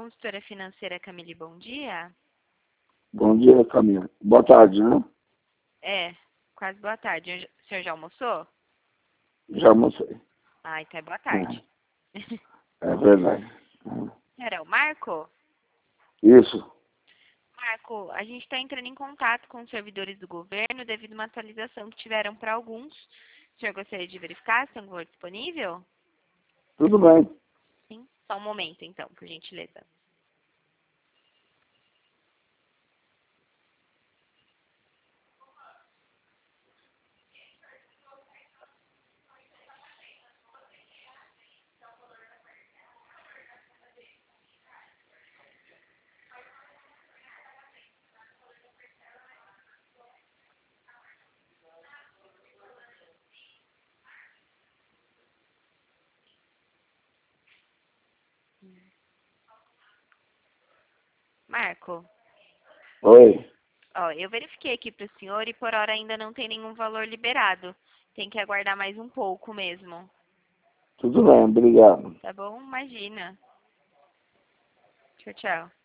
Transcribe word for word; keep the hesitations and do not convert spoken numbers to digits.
consultora financeira Camille, bom dia. Bom dia, Camila. Boa tarde, né? É, quase boa tarde. O senhor já almoçou? Já almocei. Ah, então é boa tarde. É, é verdade. Era o Marco? Isso. Marco, a gente está entrando em contato com os servidores do governo devido a uma atualização que tiveram para alguns. O senhor gostaria de verificar se tem um valor disponível? Tudo bem. Sim. Só um momento, então, por gentileza. Marco, Oi. ó, eu verifiquei aqui para o senhor e por hora ainda não tem nenhum valor liberado. Tem que aguardar mais um pouco mesmo. Tudo bem, obrigado. Tá bom? Imagina. Tchau, tchau.